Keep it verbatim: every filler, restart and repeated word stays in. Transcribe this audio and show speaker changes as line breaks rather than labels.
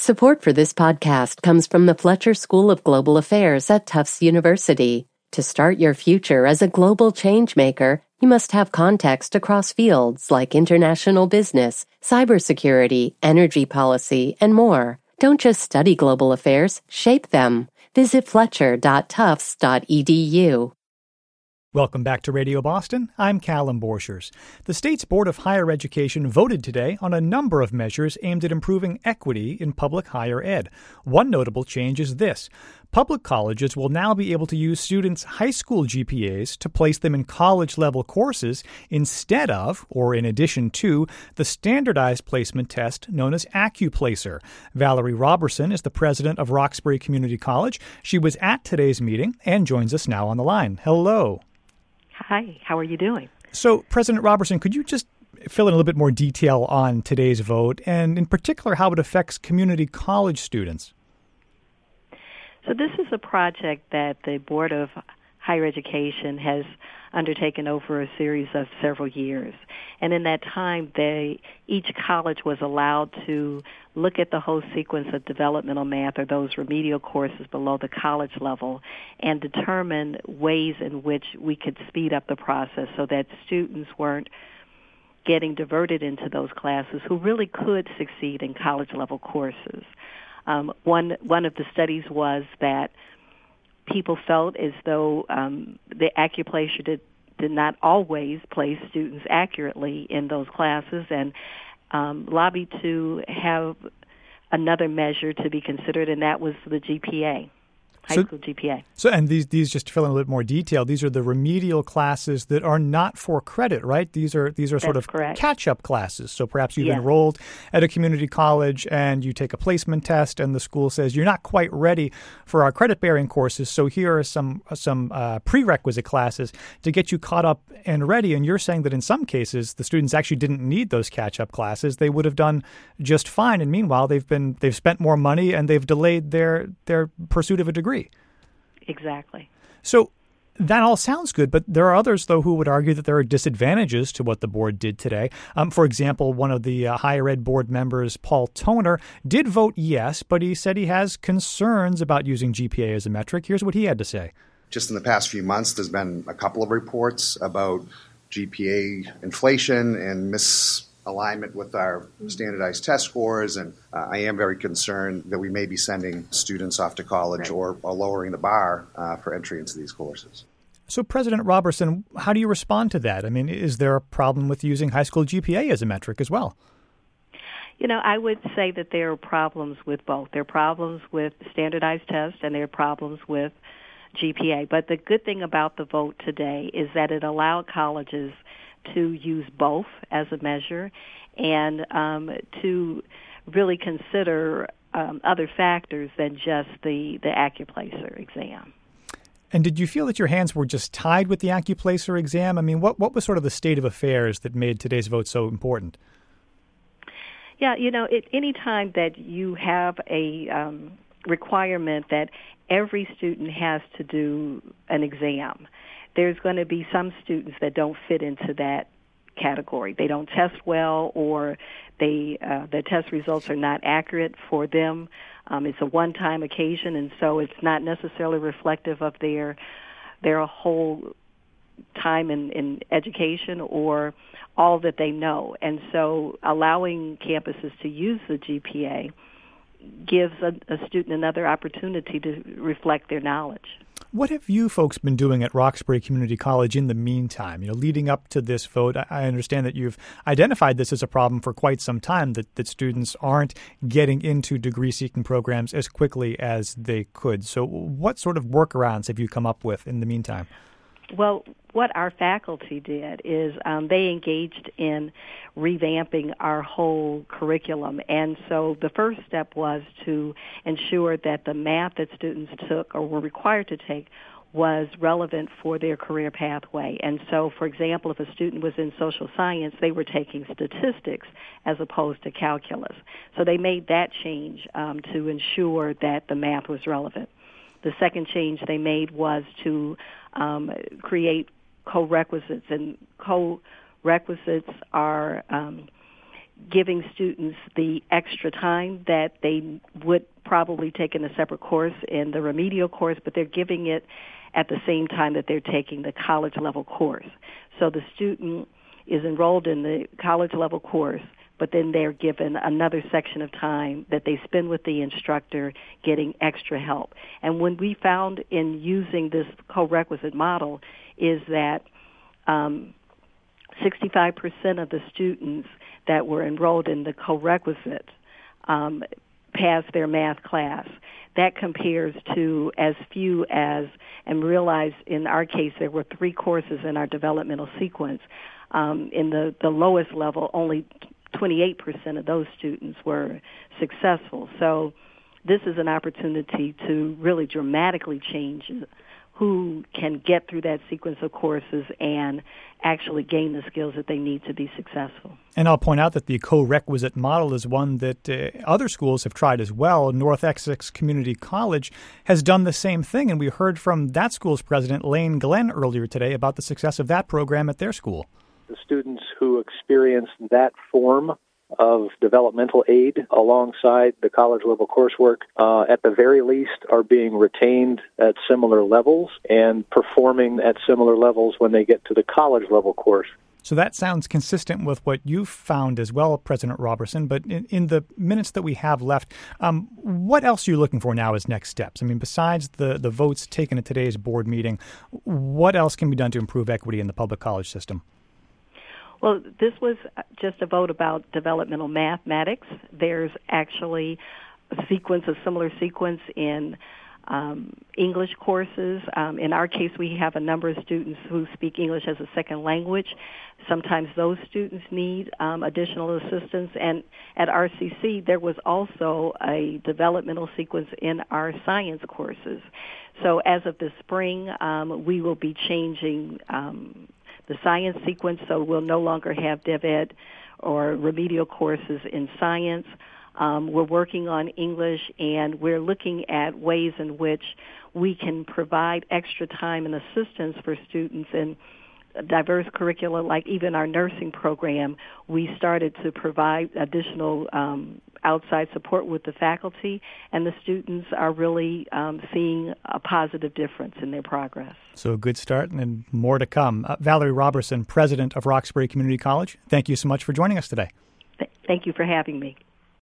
Support for this podcast comes from the Fletcher School of Global Affairs at Tufts University. To start your future as a global changemaker, you must have context across fields like international business, cybersecurity, energy policy, and more. Don't just study global affairs, shape them. Visit fletcher dot tufts dot e d u.
Welcome back to Radio Boston. I'm Callum Borchers. The state's Board of Higher Education voted today on a number of measures aimed at improving equity in public higher ed. One notable change is this. Public colleges will now be able to use students' high school G P As to place them in college-level courses instead of, or in addition to, the standardized placement test known as AccuPlacer. Valerie Robertson is the president of Roxbury Community College. She was at today's meeting and joins us now on the line. Hello.
Hi, how are you doing?
So, President Robertson, could you just fill in a little bit more detail on today's vote, and in particular how it affects community college students?
So this is a project that the Board of Higher Education has undertaken over a series of several years. And in that time, they each college was allowed to look at the whole sequence of developmental math or those remedial courses below the college level and determine ways in which we could speed up the process so that students weren't getting diverted into those classes who really could succeed in college-level courses. Um, one one of the studies was that people felt as though um, the AccuPlacer did, did not always place students accurately in those classes, and um, lobbied to have another measure to be considered, and that was the G P A. High
so,
school G P A.
So, and these, these, just to fill in a little bit more detail, these are the remedial classes that are not for credit, right? These are these are
That's
sort of
correct.
catch-up classes. So perhaps you've
Yes.
enrolled at a community college and you take a placement test, and the school says you're not quite ready for our credit-bearing courses. So here are some some uh, prerequisite classes to get you caught up and ready. And you're saying that in some cases the students actually didn't need those catch-up classes; they would have done just fine. And meanwhile, they've been they've spent more money and they've delayed their their pursuit of a degree.
Exactly.
So that all sounds good, but there are others, though, who would argue that there are disadvantages to what the board did today. Um, for example, one of the uh, higher ed board members, Paul Toner, did vote yes, but he said he has concerns about using G P A as a metric. Here's what he had to say.
Just in the past few months, there's been a couple of reports about G P A inflation and mis alignment with our standardized test scores, and uh, I am very concerned that we may be sending students off to college or, or lowering the bar uh, for entry into these courses.
So, President Robertson, how do you respond to that? I mean, is there a problem with using high school G P A as a metric as well?
You know, I would say that there are problems with both. There are problems with standardized tests and there are problems with G P A. But the good thing about the vote today is that it allowed colleges to use both as a measure and um, to really consider um, other factors than just the, the AccuPlacer exam.
And did you feel that your hands were just tied with the AccuPlacer exam? I mean, what, what was sort of the state of affairs that made today's vote so important?
Yeah, you know, it, any time that you have a um, requirement that every student has to do an exam, there's going to be some students that don't fit into that category. They don't test well, or they uh, their test results are not accurate for them. Um, it's a one-time occasion, and so it's not necessarily reflective of their their whole time in, in education or all that they know. And so allowing campuses to use the G P A gives a, a student another opportunity to reflect their knowledge.
What have you folks been doing at Roxbury Community College in the meantime? You know, leading up to this vote, I understand that you've identified this as a problem for quite some time, that, that students aren't getting into degree-seeking programs as quickly as they could. So what sort of workarounds have you come up with in the meantime?
Well, what our faculty did is um, they engaged in revamping our whole curriculum. And so the first step was to ensure that the math that students took or were required to take was relevant for their career pathway. And so, for example, if a student was in social science, they were taking statistics as opposed to calculus. So they made that change um, to ensure that the math was relevant. The second change they made was to um, create co-requisites, and co-requisites are um, giving students the extra time that they would probably take in a separate course in the remedial course, but they're giving it at the same time that they're taking the college-level course. So the student is enrolled in the college-level course, but then they're given another section of time that they spend with the instructor getting extra help. And when we found in using this co-requisite model is that um, sixty-five percent of the students that were enrolled in the co-requisite um, passed their math class. That compares to as few as, and realize in our case there were three courses in our developmental sequence. Um, in the, the lowest level, only twenty-eight percent of those students were successful. So this is an opportunity to really dramatically change who can get through that sequence of courses and actually gain the skills that they need to be successful.
And I'll point out that the co-requisite model is one that uh, other schools have tried as well. North Essex Community College has done the same thing, and we heard from that school's president, Lane Glenn, earlier today about the success of that program at their school.
The students who experience that form of developmental aid alongside the college-level coursework, uh, at the very least, are being retained at similar levels and performing at similar levels when they get to the college-level course.
So that sounds consistent with what you've found as well, President Roberson. But in, in the minutes that we have left, um, what else are you looking for now as next steps? I mean, besides the, the votes taken at today's board meeting, what else can be done to improve equity in the public college system?
Well, this was just a vote about developmental mathematics. There's actually a sequence, a similar sequence in um, English courses. Um, in our case, we have a number of students who speak English as a second language. Sometimes those students need um, additional assistance. And at R C C, there was also a developmental sequence in our science courses. So as of the spring, um, we will be changing um, the science sequence, so we'll no longer have DevEd or remedial courses in science. Um, we're working on English, and we're looking at ways in which we can provide extra time and assistance for students in diverse curricula, like even our nursing program. We started to provide additional um, outside support with the faculty, and the students are really um, seeing a positive difference in their progress.
So a good start and more to come. Uh, Valerie Roberson, president of Roxbury Community College, thank you so much for joining us today.
Th- thank you for having me.